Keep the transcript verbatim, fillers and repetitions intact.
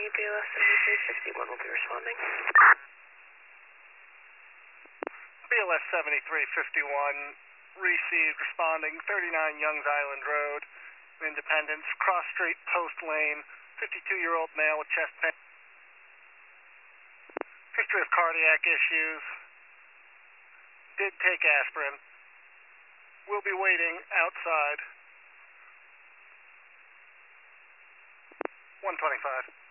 B L S seventy-three fifty-one will be responding. B L S seventy-three fifty-one received, responding, thirty-nine Youngs Island Road, Independence, cross street, post lane, fifty-two-year-old male with chest pain. History of cardiac issues. Did take aspirin. Will be waiting outside. one twenty-five.